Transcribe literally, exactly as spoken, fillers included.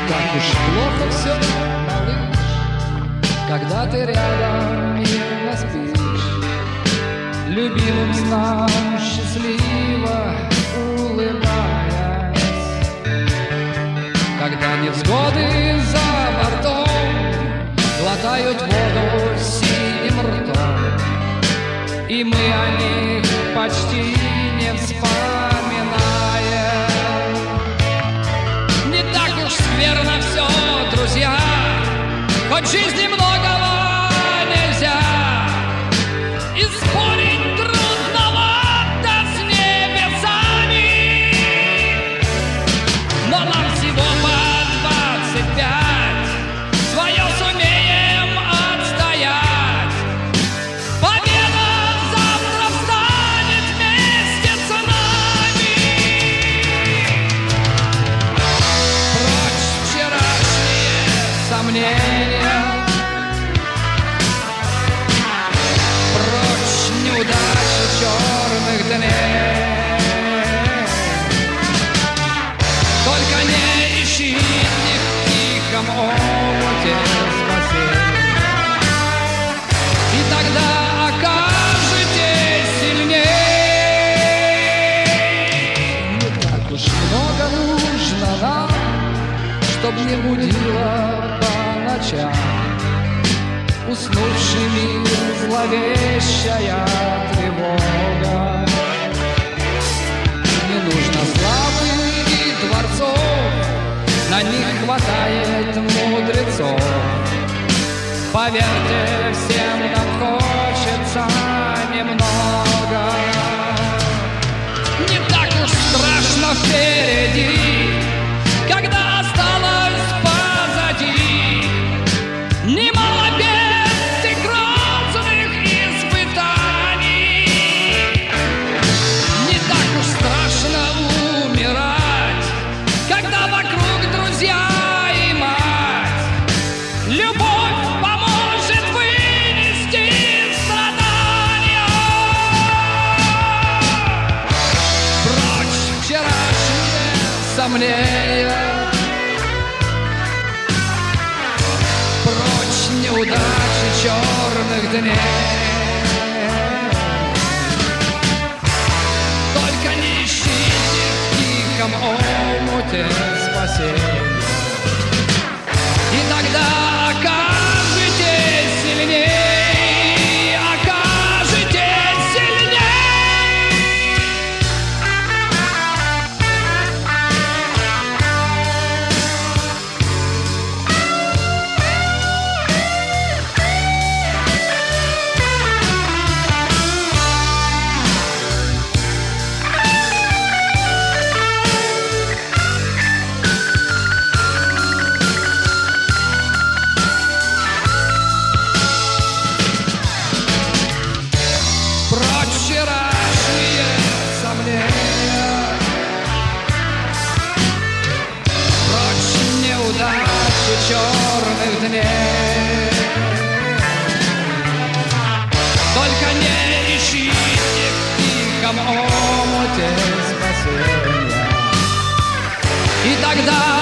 так уж плохо все, малыш, когда ты рядом мирно спишь, любимым снам счастливо улыбаясь. Когда невзгоды за бортом глотают воду синим ртом, и мы о них почти не вспоминаем. Не так уж скверно все, друзья, хоть жизни многого нельзя, и спорить трудновато с небесами. Но нам всего по двадцать пять, свое сумеем отстоять. Победа завтра встанет вместе с нами. Прочь вчерашние сомнения, прочь неудачи черных дней. Только не ищи их в тихом омуте спасения, и тогда окажетесь сильней. Не так уж много нужно нам, чтоб не будило по ночам уснувший мир, зловещая тревога. Не нужно славы и дворцов, на них хватает мудрецов. Поверьте, всем нам хочется немного. Не так уж страшно впереди, когда осталось позади немало бед и грозных испытаний. Не так уж страшно умирать, когда вокруг друзья и мать. Любовь поможет вынести страдания. Прочь вчерашние сомнения, прочь неудачи черных дней. Только не ищите в тихом омуте спасения, и тогда окажетесь сильней, окажетесь сильней. Прочь вчерашние сомнения, прочь неудачи черных дней. Только не ищите в тихом омуте спасения, и тогда